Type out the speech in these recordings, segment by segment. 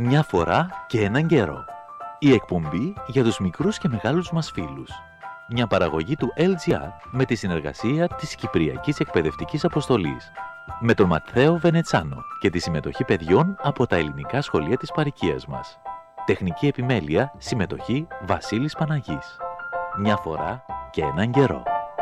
Μια φορά και έναν καιρό. Η εκπομπή για τους μικρούς και μεγάλους μας φίλους. Μια παραγωγή του LGR με τη συνεργασία της Κυπριακής Εκπαιδευτικής Αποστολής. Με τον Ματθαίο Βενετσάνο και τη συμμετοχή παιδιών από τα ελληνικά σχολεία της παροικίας μας. Τεχνική επιμέλεια, συμμετοχή Βασίλης Παναγής. Μια φορά και έναν καιρό.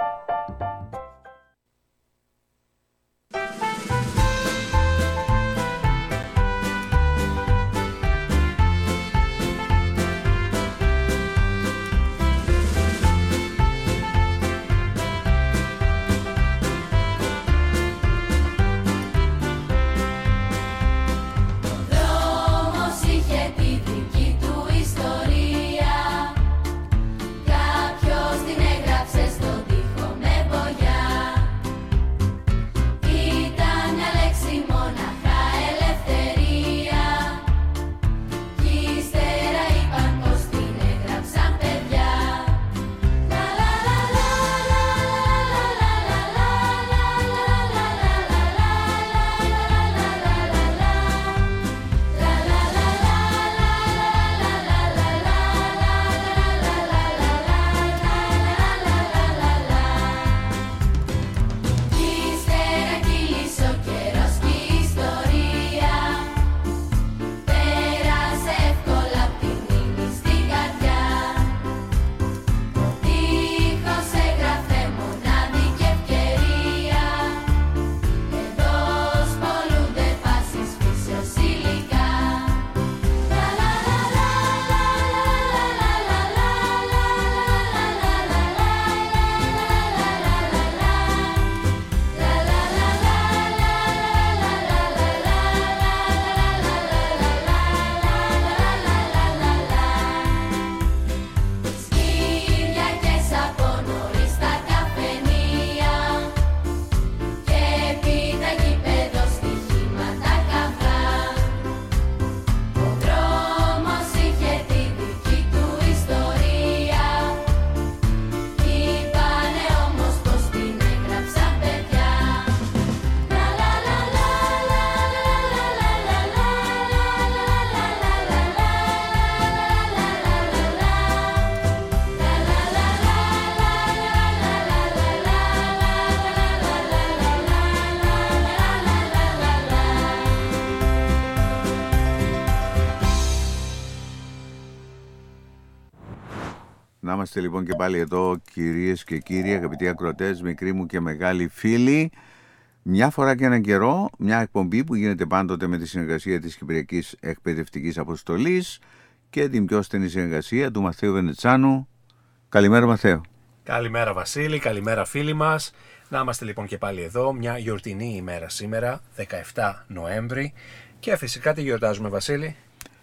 Να είμαστε λοιπόν και πάλι εδώ, κυρίες και κύριοι, αγαπητοί ακροατές, μικροί μου και μεγάλοι φίλοι. Μια φορά και έναν καιρό, μια εκπομπή που γίνεται πάντοτε με τη συνεργασία της Κυπριακής Εκπαιδευτικής Αποστολής και την πιο στενή συνεργασία του Ματθαίου Βενετσάνου. Καλημέρα, Ματθαίο. Καλημέρα, Βασίλη, καλημέρα, φίλοι μας. Να είμαστε λοιπόν και πάλι εδώ, μια γιορτινή ημέρα σήμερα, 17 Νοέμβρη. Και φυσικά τι γιορτάζουμε, Βασίλη?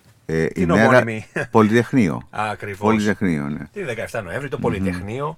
Ημέρα Πολυτεχνείο. Ακριβώς. Πολυτεχνείο, ναι. Την 17 Νοέμβρη, το Πολυτεχνείο.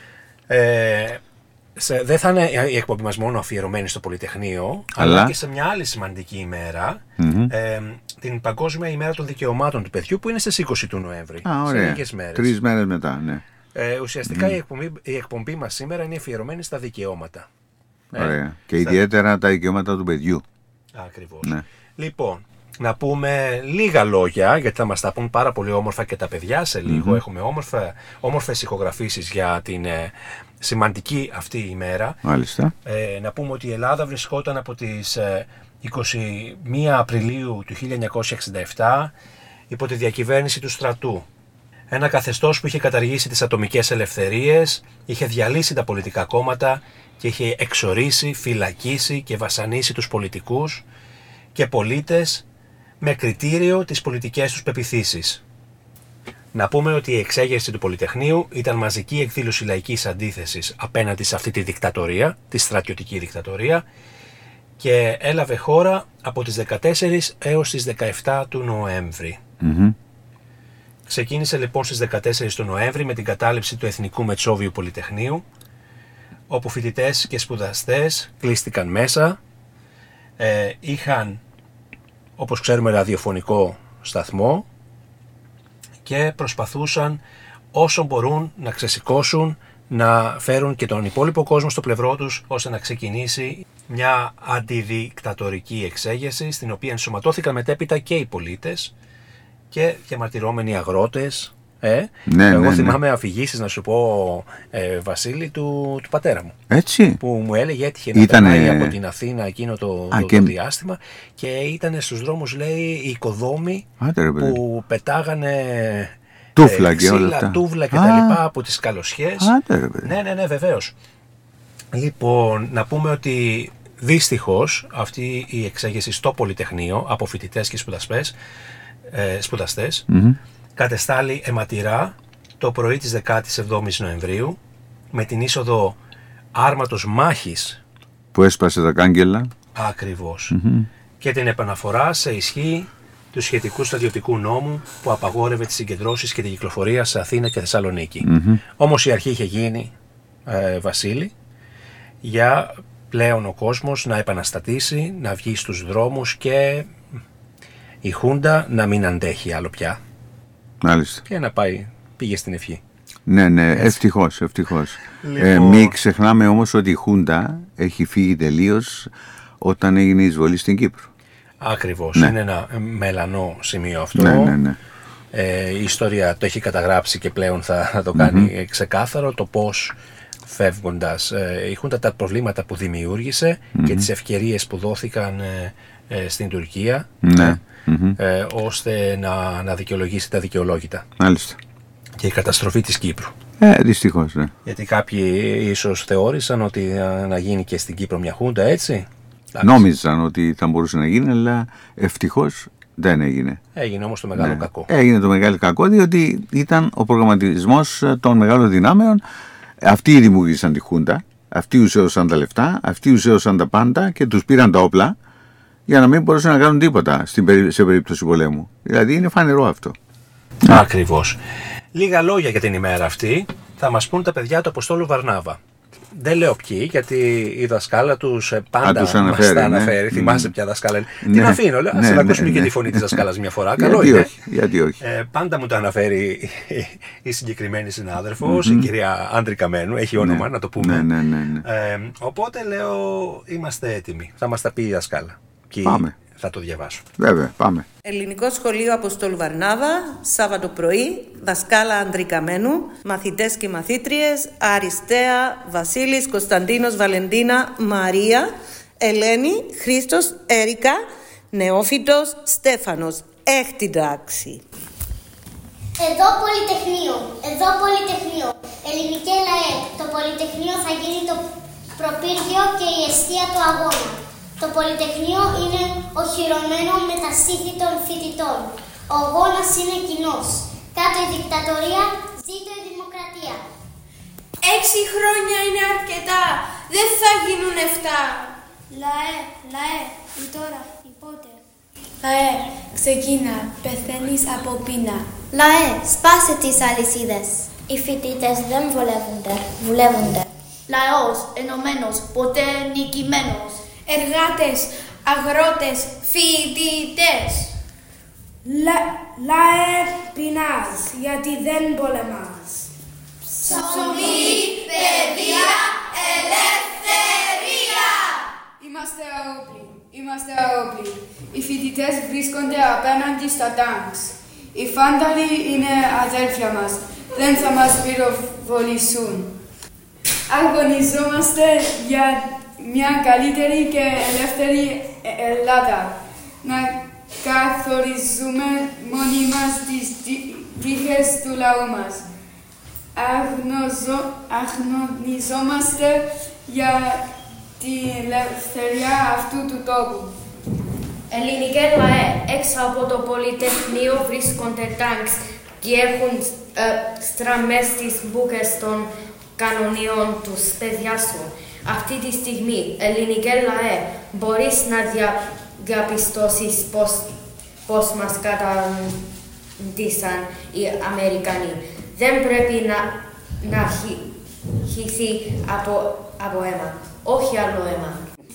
Δεν θα είναι η εκπομπή μας μόνο αφιερωμένη στο Πολυτεχνείο, αλλά και σε μια άλλη σημαντική ημέρα, την Παγκόσμια ημέρα των δικαιωμάτων του παιδιού, που είναι στις 20 του Νοέμβρη. Σε λίγες μέρες. 3 μέρες μετά, ναι. Ουσιαστικά η εκπομπή μας σήμερα είναι αφιερωμένη στα δικαιώματα. Ωραία. Και ιδιαίτερα τα δικαιώματα του παιδιού. Ακριβώς. Ναι. Λοιπόν, να πούμε λίγα λόγια, γιατί θα μας τα πούν πάρα πολύ όμορφα και τα παιδιά σε λίγο. Έχουμε όμορφες ηχογραφήσεις για την σημαντική αυτή ημέρα. Μάλιστα. Να πούμε ότι η Ελλάδα βρισκόταν από τις 21 Απριλίου του 1967 υπό τη διακυβέρνηση του στρατού. Ένα καθεστώς που είχε καταργήσει τις ατομικές ελευθερίες, είχε διαλύσει τα πολιτικά κόμματα και είχε εξορίσει, φυλακίσει και βασανίσει τους πολιτικούς και πολίτες με κριτήριο τις πολιτικές τους πεποιθήσεις. Να πούμε ότι η εξέγερση του Πολυτεχνείου ήταν μαζική εκδήλωση λαϊκής αντίθεσης απέναντι σε αυτή τη δικτατορία, τη στρατιωτική δικτατορία, και έλαβε χώρα από τις 14 έως τις 17 του Νοέμβρη. Ξεκίνησε λοιπόν στις 14 του Νοέμβρη με την κατάληψη του Εθνικού Μετσόβιου Πολυτεχνείου, όπου φοιτητές και σπουδαστές κλείστηκαν μέσα, είχαν, όπως ξέρουμε, ραδιοφωνικό σταθμό και προσπαθούσαν όσο μπορούν να ξεσηκώσουν, να φέρουν και τον υπόλοιπο κόσμο στο πλευρό τους, ώστε να ξεκινήσει μια αντιδικτατορική εξέγερση, στην οποία ενσωματώθηκαν μετέπειτα και οι πολίτες, και διαμαρτυρόμενοι αγρότες. Ναι, Εγώ θυμάμαι αφηγήσεις, να σου πω, Βασίλη, του πατέρα μου. Έτσι. Που μου έλεγε έτυχε να περνάει από την Αθήνα εκείνο το διάστημα και ήταν στους δρόμους, λέει, οι οικοδόμοι που πετάγανε τούφλα και όλα αυτά. Τούβλα και τα λοιπά από τις καλοσιές. Ναι, βεβαίως. Λοιπόν, να πούμε ότι δυστυχώς αυτή η εξέγερση στο Πολυτεχνείο από φοιτητές και σπουδαστές κατεστάλλει αιματηρά το πρωί της 17ης Νοεμβρίου με την είσοδο άρματος μάχης που έσπασε τα κάγκελα. Ακριβώς. Και την επαναφορά σε ισχύ του σχετικού στρατιωτικού νόμου που απαγόρευε τις συγκεντρώσεις και την κυκλοφορία σε Αθήνα και Θεσσαλονίκη. Όμως η αρχή είχε γίνει, Βασίλη, για πλέον ο κόσμος να επαναστατήσει, να βγει στους δρόμους και η Χούντα να μην αντέχει άλλο πια. Μάλιστα. Και να πήγε στην ευχή. Ναι, ευτυχώς. Λοιπόν. Μην ξεχνάμε όμως ότι η Χούντα έχει φύγει τελείως όταν έγινε η εισβολή στην Κύπρο. Ακριβώς, είναι ένα μελανό σημείο αυτό. Ναι. Η ιστορία το έχει καταγράψει και πλέον θα το κάνει ξεκάθαρο το πώς φεύγοντας η Χούντα, τα προβλήματα που δημιούργησε και τις ευκαιρίες που δόθηκαν στην Τουρκία ώστε να δικαιολογήσει τα δικαιολόγητα. Μάλιστα. Και η καταστροφή της Κύπρου. Δυστυχώς, ναι. Γιατί κάποιοι ίσως θεώρησαν ότι να γίνει και στην Κύπρο μια Χούντα, έτσι. Νόμιζαν ότι θα μπορούσε να γίνει, αλλά ευτυχώς δεν έγινε. Έγινε όμως το μεγάλο κακό. Έγινε το μεγάλο κακό, διότι ήταν ο προγραμματισμός των μεγάλων δυνάμεων. Αυτοί δημιούργησαν τη Χούντα, αυτοί ουσιαίωσαν τα λεφτά, αυτοί ουσιαίωσαν τα πάντα και τους πήραν τα όπλα για να μην μπορούσαν να κάνουν τίποτα σε περίπτωση πολέμου. Δηλαδή είναι φανερό αυτό. Ακριβώς. Λίγα λόγια για την ημέρα αυτή θα μας πούν τα παιδιά του Αποστόλου Βαρνάβα. Δεν λέω ποιοι, γιατί η δασκάλα τους πάντα μας τα αναφέρει. Θυμάσαι ποια δασκάλα είναι. Την αφήνω, ας ακούσουμε και τη φωνή της δασκάλας μια φορά. Καλό είναι. Γιατί όχι. Πάντα μου τα αναφέρει η συγκεκριμένη συνάδελφος, η κυρία Άντρικα Μένου. Έχει όνομα, να το πούμε. Οπότε λέω, είμαστε έτοιμοι. Θα μας τα πει η δασκάλα. Πάμε. Θα το διαβάσω. Βέβαια, πάμε. Ελληνικό Σχολείο Αποστόλου Βαρνάβα, Σάββατο πρωί, δασκάλα Ανδρικά Μένου, μαθητές και μαθήτριες, Αριστέα, Βασίλης, Κωνσταντίνος, Βαλεντίνα, Μαρία, Ελένη, Χρήστος, Έρικα, Νεόφυτος, Στέφανος. Έκτη τάξη. Εδώ Πολυτεχνείο, Ελληνική ΛΑΕ. Το Πολυτεχνείο θα γίνει το προπύργιο και η αιστεία του αγώνα. Το Πολυτεχνείο είναι οχυρωμένο με τα στήθη των φοιτητών. Ο αγώνας είναι κοινός. Κάτω η δικτατορία, ζήτω η δημοκρατία. 6 χρόνια είναι αρκετά. Δεν θα γίνουν 7. ΛΑΕ, ή τώρα, ή πότε. ΛΑΕ, ξεκίνα, πεθαίνεις από πείνα. ΛΑΕ, σπάσε τις αλυσίδες. Οι φοιτητές δεν βουλεύονται. Λαός, ενωμένος, ποτέ νικημένος. Εργάτες, αγρότες, φοιτητές. ΛΑΕ, πεινάς, γιατί δεν πολεμάς. Ψωμί, παιδεία, ελευθερία. Είμαστε αόπλοι. Οι φοιτητές βρίσκονται απέναντι στα τάγκς. Οι φάνταλοι είναι αδέλφια μας. Δεν θα μας πυροβολήσουν. Αγωνιζόμαστε για μια καλύτερη και ελεύθερη Ελλάδα. Να καθορίζουμε μόνοι μας τις τύχες του λαού μας. Αγωνιζόμαστε για την ελευθερία αυτού του τόπου. Ελληνική ΛΑΕ, έξω από το Πολυτεχνείο βρίσκονται τάγκς και έχουν στραμμές τις μπούκες των κανονιών τους παιδιάσουν. Αυτή τη στιγμή, Ελληνική ΛΑΕ, μπορείς να διαπιστώσεις πώς μας καταντήσαν οι Αμερικανοί. Δεν πρέπει να χυθεί από αίμα, όχι άλλο αίμα.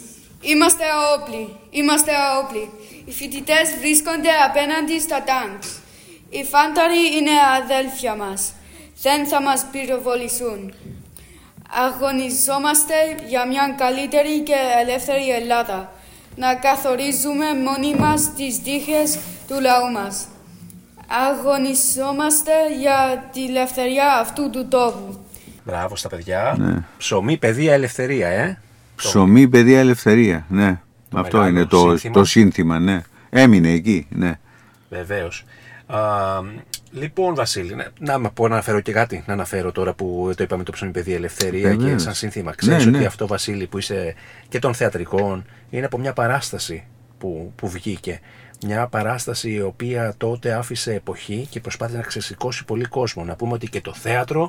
Είμαστε αόπλοι. Οι φοιτητές βρίσκονται απέναντι στα τάγκς. Οι φάνταροι είναι αδέλφια μας. Δεν θα μας πυροβολήσουν. Αγωνιζόμαστε για μια καλύτερη και ελεύθερη Ελλάδα. Να καθορίζουμε μόνοι μας τις τύχες του λαού μας. Αγωνιζόμαστε για τη ελευθερία αυτού του τόπου. Μπράβο στα παιδιά. Ναι. Ψωμί, παιδεία, ελευθερία, Ψωμί, παιδεία, ελευθερία. Ναι. Αυτό είναι το σύνθημα, ναι. Έμεινε εκεί, ναι. Βεβαίως. Λοιπόν, Βασίλη, να αναφέρω και κάτι. Να αναφέρω τώρα που το είπαμε το ψωμί, παιδεία, ελευθερία και σαν σύνθημα. Ξέρεις ότι αυτό, Βασίλη, που είσαι και των θεατρικών, είναι από μια παράσταση που βγήκε. Μια παράσταση η οποία τότε άφησε εποχή και προσπάθησε να ξεσηκώσει πολύ κόσμο. Να πούμε ότι και το θέατρο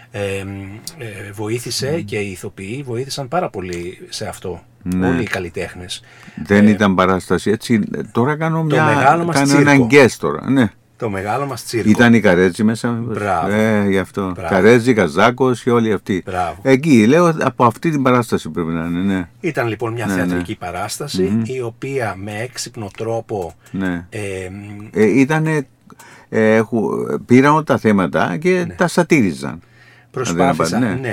βοήθησε και οι ηθοποιοί βοήθησαν πάρα πολύ σε αυτό. Όλοι οι καλλιτέχνες. Δεν ήταν παράσταση έτσι. Τώρα κάνω έναν guest τώρα. Ναι. Το μεγάλο μας τσίρκο. Ήταν η Καρέτζη μέσα. Μπράβο. Γι' αυτό. Καρέτζη, Καζάκος και όλοι αυτοί. Μπράβο. Εκεί λέω από αυτή την παράσταση πρέπει να είναι. Ναι. Ήταν λοιπόν μια θεατρική παράσταση η οποία με έξυπνο τρόπο πήραν τα θέματα και τα σατήριζαν. Προσπάθησαν,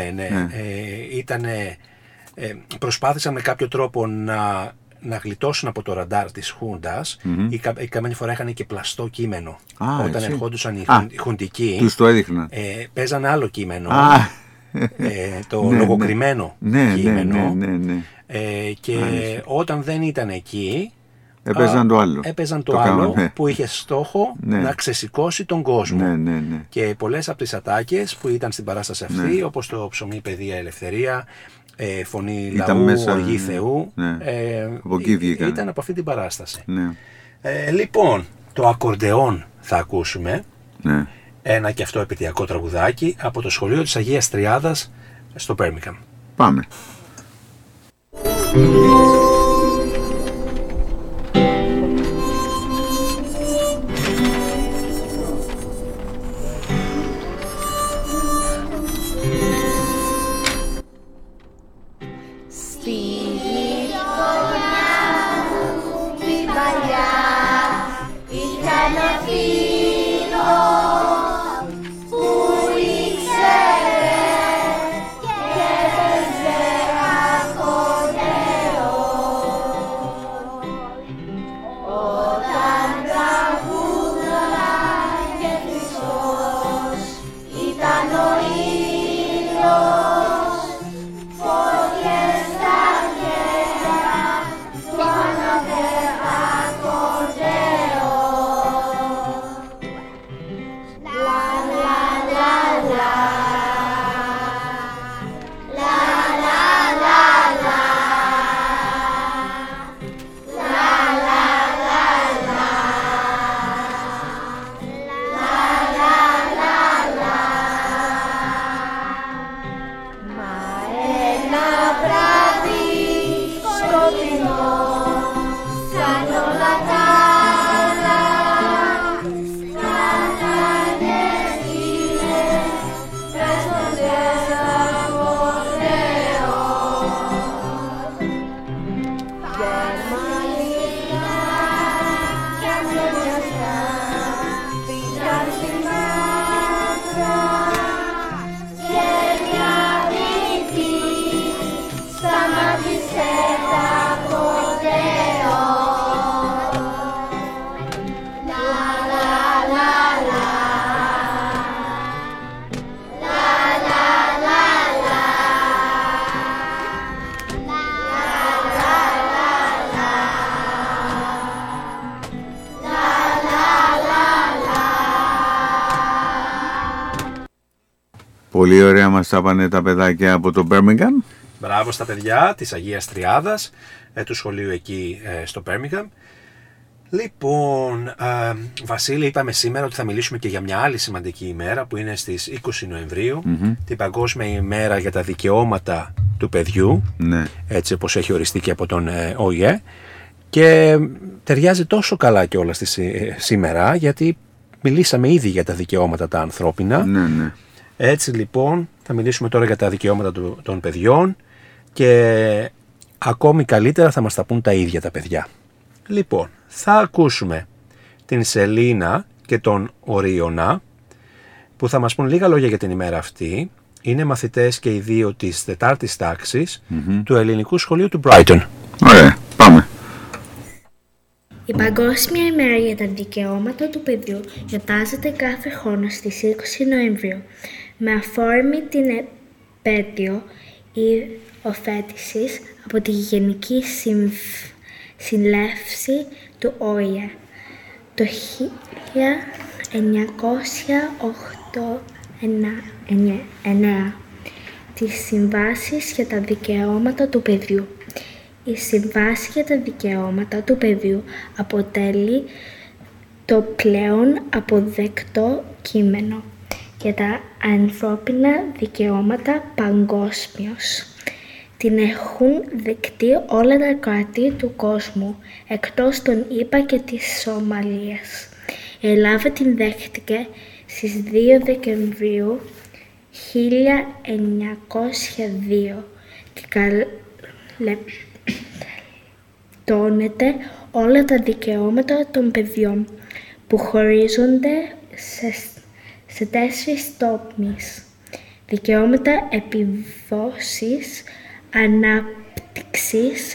προσπάθησαν με κάποιο τρόπο να γλιτώσουν από το ραντάρ της Χούντας. Η καμιά φορά είχαν και πλαστό κείμενο. Όταν ερχόντουσαν οι χουντικοί, τους το έδειχναν. Παίζαν άλλο κείμενο, το λογοκριμένο κείμενο. Και όταν δεν ήταν εκεί, έπαιζαν το άλλο που είχε στόχο να ξεσηκώσει τον κόσμο. Και πολλές από τις ατάκες που ήταν στην παράσταση αυτή, όπως το ψωμί, παιδεία, ελευθερία, φωνή λαού, οργή Θεού, ήταν από αυτή την παράσταση. Λοιπόν, το ακορντεόν θα ακούσουμε, ένα και αυτό επαιτειακό τραγουδάκι από το σχολείο της Αγίας Τριάδας στο Birmingham. Πάμε. Πολύ ωραία μας τα πάνε τα παιδάκια από το Birmingham. Μπράβο στα παιδιά της Αγίας Τριάδας, του σχολείου εκεί στο Birmingham. Λοιπόν, Βασίλη, είπαμε σήμερα ότι θα μιλήσουμε και για μια άλλη σημαντική ημέρα που είναι στις 20 Νοεμβρίου, την Παγκόσμια ημέρα για τα δικαιώματα του παιδιού, έτσι όπως έχει οριστεί και από τον ΟΗΕ, και ταιριάζει τόσο καλά κιόλας σήμερα, γιατί μιλήσαμε ήδη για τα δικαιώματα τα ανθρώπινα. Έτσι λοιπόν θα μιλήσουμε τώρα για τα δικαιώματα των παιδιών και ακόμη καλύτερα θα μας τα πούν τα ίδια τα παιδιά. Λοιπόν, θα ακούσουμε την Σελίνα και τον Ορίωνα που θα μας πούν λίγα λόγια για την ημέρα αυτή. Είναι μαθητές και οι δύο της 4ης τάξης του Ελληνικού Σχολείου του Brighton. Ωραία, πάμε. Η Παγκόσμια ημέρα για τα δικαιώματα του παιδιού γιορτάζεται κάθε χρόνο στις 20 Νοεμβρίου με αφορμή την επέτειο υιοθέτησης από τη Γενική Συνέλευση του ΟΗΕ το 1989 της Συμβάσης για τα Δικαιώματα του Παιδιού. Η Συμβάση για τα Δικαιώματα του Παιδιού αποτελεί το πλέον αποδεκτό κείμενο για τα ανθρώπινα δικαιώματα παγκόσμιος. Την έχουν δεκτεί όλα τα κράτη του κόσμου, εκτός των ΗΠΑ και της Σομαλίας. Η Ελλάδα την δέχτηκε στις 2 Δεκεμβρίου 1902 και καλύπτονται όλα τα δικαιώματα των παιδιών που χωρίζονται σε 4 τομείς. Δικαιώματα επιβίωσης, ανάπτυξης,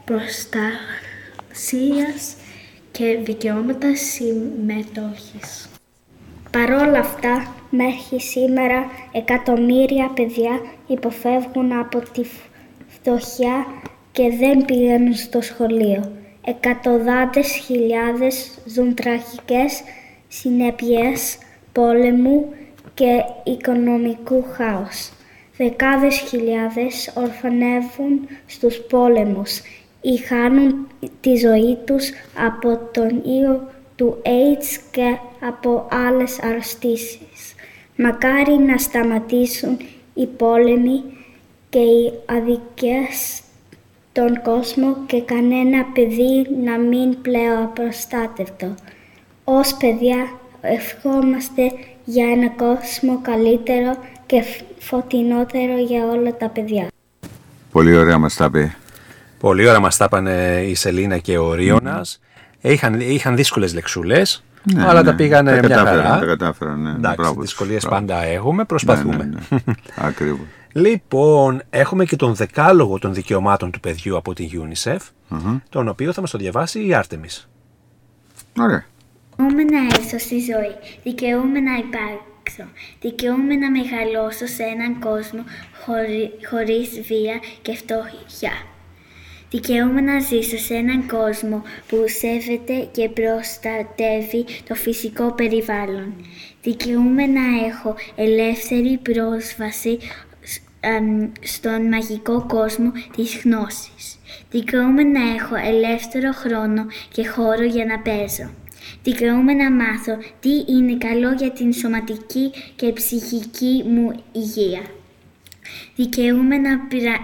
προστασίας και δικαιώματα συμμετοχής. Παρόλα αυτά, μέχρι σήμερα εκατομμύρια παιδιά υποφεύγουν από τη φτωχιά και δεν πηγαίνουν στο σχολείο. Εκατοντάδες χιλιάδες ζουν τραγικές συνέπειες πόλεμου και οικονομικού χάους. Δεκάδες χιλιάδες ορφανεύουν στους πόλεμους ή χάνουν τη ζωή τους από τον ιό του AIDS και από άλλες αρρωστήσεις. Μακάρι να σταματήσουν οι πόλεμοι και οι αδικίες στον κόσμο και κανένα παιδί να μην πλέον απροστάτευτο. Ως παιδιά ευχόμαστε για ένα κόσμο καλύτερο και φωτεινότερο για όλα τα παιδιά. Πολύ ωραία μας τα είπε. Πολύ ωραία μας τα είπανε η Σελίνα και ο Ρίωνας. Είχαν δύσκολες λεξούλες, αλλά τα πήγανε μια χαρά. Τα κατάφεραν, ναι. Εντάξει, δυσκολίες πάντα έχουμε, προσπαθούμε. Ναι. Ακριβώς. Λοιπόν, έχουμε και τον δεκάλογο των δικαιωμάτων του παιδιού από τη UNICEF, τον οποίο θα μας το διαβάσει η Άρτεμις. Ωραία. Δικαιούμαι να έρθω στη ζωή, δικαιούμαι να υπάρξω, δικαιούμαι να μεγαλώσω σε έναν κόσμο χωρίς βία και φτώχεια. Δικαιούμαι να ζήσω σε έναν κόσμο που σέβεται και προστατεύει το φυσικό περιβάλλον. Δικαιούμαι να έχω ελεύθερη πρόσβαση στον μαγικό κόσμο της γνώσης. Δικαιούμαι να έχω ελεύθερο χρόνο και χώρο για να παίζω. Δικαιούμαι να μάθω τι είναι καλό για την σωματική και ψυχική μου υγεία. Δικαιούμαι να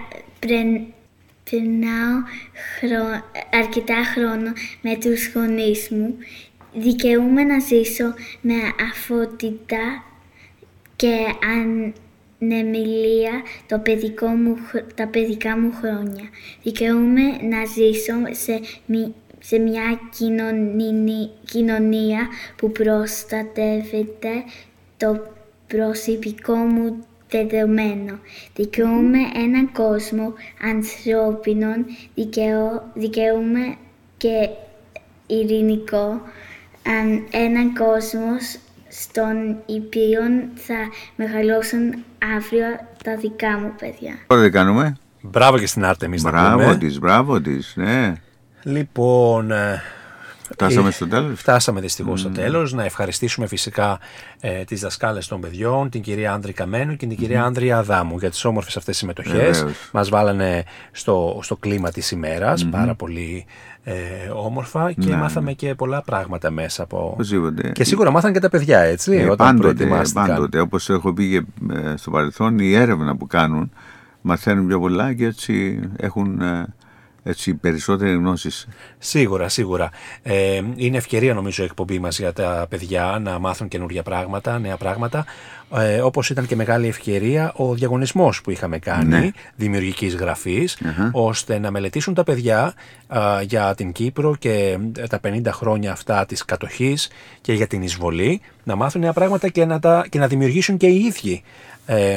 περνάω αρκετά χρόνο με τους γονείς μου. Δικαιούμαι να ζήσω με αφότητα και ανεμιλία τα παιδικά μου χρόνια. Δικαιούμαι να ζήσω σε μια κοινωνία που προστατεύεται το προσωπικό μου δεδομένο. Δικαιούμαι έναν κόσμο ανθρώπινων, δικαιούμαι και ειρηνικό, έναν κόσμο στον οποίο θα μεγαλώσουν αύριο τα δικά μου παιδιά. Τώρα τι κάνουμε? Μπράβο και στην Άρτεμις. Μπράβο της, ναι. Λοιπόν, φτάσαμε στο τέλος. Φτάσαμε δυστυχώς στο τέλος. Να ευχαριστήσουμε φυσικά τις δασκάλες των παιδιών, την κυρία Άνδρικα Μένου και την κυρία Άνδρια Αδάμου για τις όμορφες αυτές συμμετοχές. Μας βάλανε στο κλίμα της ημέρας, πάρα πολύ όμορφα και μάθαμε και πολλά πράγματα μέσα από... Και σίγουρα μάθαν και τα παιδιά, έτσι, όταν προετοιμάστηκαν. Πάντοτε, όπως έχω πει και στο παρελθόν, η έρευνα που κάνουν μαθαίνουν πιο πολλά και έτσι έχουν... έτσι περισσότερες γνώσεις. Σίγουρα. Είναι ευκαιρία νομίζω η εκπομπή μας για τα παιδιά να μάθουν καινούργια πράγματα, νέα πράγματα. Όπως ήταν και μεγάλη ευκαιρία ο διαγωνισμός που είχαμε κάνει, δημιουργικής γραφής, ώστε να μελετήσουν τα παιδιά για την Κύπρο και τα 50 χρόνια αυτά της κατοχής και για την εισβολή, να μάθουν νέα πράγματα και να δημιουργήσουν και οι ίδιοι.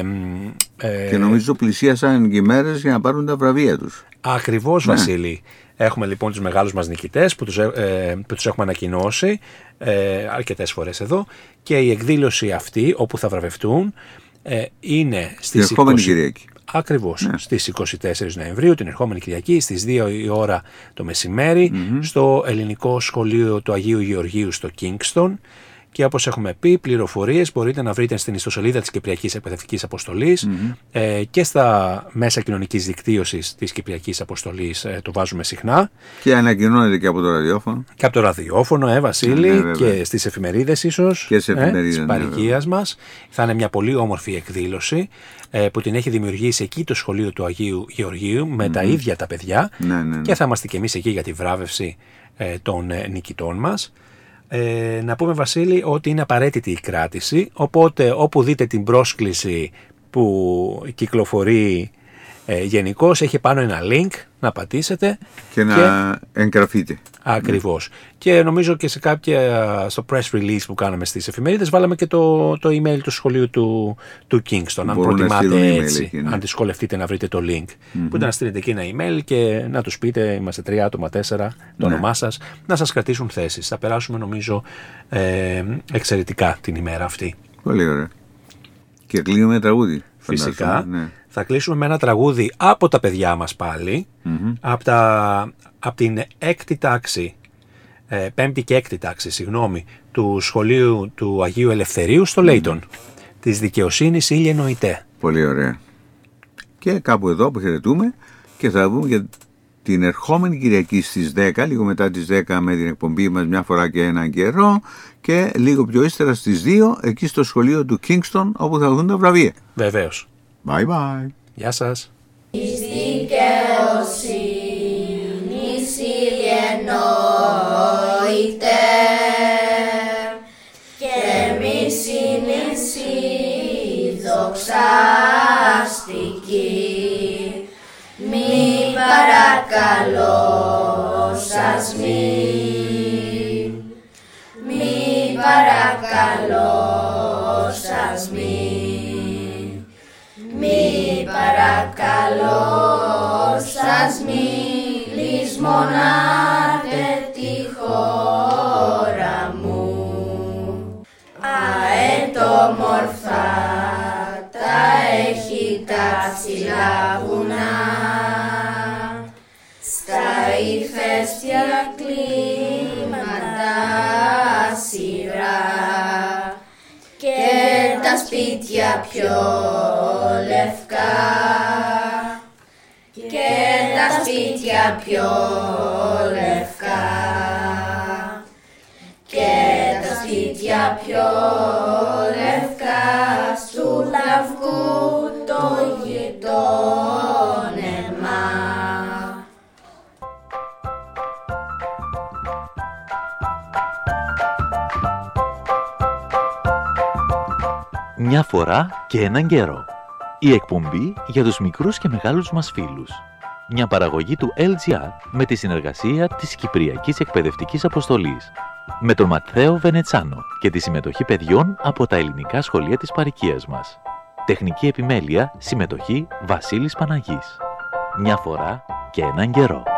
Και νομίζω πλησίασαν και μέρες για να πάρουν τα βραβεία τους. Ακριβώς, Βασίλη. Έχουμε λοιπόν τους μεγάλους μας νικητές που τους έχουμε ανακοινώσει αρκετές φορές εδώ, και η εκδήλωση αυτή όπου θα βραβευτούν είναι στις 20... Κυριακή. Ακριβώς, στις 24 Νοεμβρίου, την ερχόμενη Κυριακή, στις 2 η ώρα το μεσημέρι, στο Ελληνικό Σχολείο του Αγίου Γεωργίου στο Kingston. Και όπως έχουμε πει, πληροφορίες μπορείτε να βρείτε στην ιστοσελίδα της Κυπριακής Εκπαιδευτικής Αποστολής και στα μέσα κοινωνικής δικτύωσης της Κυπριακής Αποστολής, το βάζουμε συχνά. Και ανακοινώνεται και από το ραδιόφωνο. Και από το ραδιόφωνο, Βασίλη, και στις εφημερίδες ίσως, και στις εφημερίδες της παροικίας μας. Θα είναι μια πολύ όμορφη εκδήλωση που την έχει δημιουργήσει εκεί το Σχολείο του Αγίου Γεωργίου με τα ίδια τα παιδιά, και θα είμαστε και εμείς εκεί για τη βράβευση των νικητών μας. Να πούμε, Βασίλη, ότι είναι απαραίτητη η κράτηση, οπότε όπου δείτε την πρόσκληση που κυκλοφορεί γενικώς, έχει πάνω ένα link να πατήσετε και να εγγραφείτε. Ακριβώς. Και νομίζω και σε στο press release που κάναμε στις εφημερίδες βάλαμε και το email του σχολείου του Kingston. Αν προτιμάτε έτσι, αν δυσκολευτείτε να βρείτε το link. Μπορείτε να στείλετε εκεί ένα email και να τους πείτε, είμαστε 3 άτομα, 4, το όνομά σας, να σας κρατήσουν θέσεις. Θα περάσουμε νομίζω εξαιρετικά την ημέρα αυτή. Πολύ ωραία. Και κλείνουμε με τραγούδι. Φυσικά. Θα κλείσουμε με ένα τραγούδι από τα παιδιά μας πάλι, από την πέμπτη και έκτη τάξη, του σχολείου του Αγίου Ελευθερίου στο Λέιτον, της δικαιοσύνης Ήλιε Νοητέ. Πολύ ωραία. Και κάπου εδώ που χαιρετούμε και θα βγούμε για την ερχόμενη Κυριακή στις 10, λίγο μετά τις 10 με την εκπομπή μας Μια φορά και έναν καιρό, και λίγο πιο ύστερα στις 2 εκεί στο σχολείο του Kingston, όπου θα δουν τα βραβεία. Βεβαίως. Bye bye. Γεια σας. Εις δικαιοσύνης Ήλιε Νοητέ, και εμείς είναι δοξαστική. Μη παρακαλώ σας μη παρακαλώ σας μη παρακαλώ σας λησμονάτε τη χώρα μου. Αετόμορφα τα έχει τα ψηλά βουνά, στα ηφαίστεια κλίματα σειρά, και τα σπίτια πιο λευκά, και τα σπίτια πιο λευκά, και τα σπίτια πιο λευκά στου λαυγού το γειτόνεμα. Μια φορά και έναν καιρό. Η εκπομπή για τους μικρούς και μεγάλους μας φίλους. Μια παραγωγή του LGR με τη συνεργασία της Κυπριακής Εκπαιδευτικής Αποστολής. Με τον Ματθαίο Βενετσάνο και τη συμμετοχή παιδιών από τα ελληνικά σχολεία της παροικίας μας. Τεχνική επιμέλεια, συμμετοχή Βασίλης Παναγής. Μια φορά και έναν καιρό.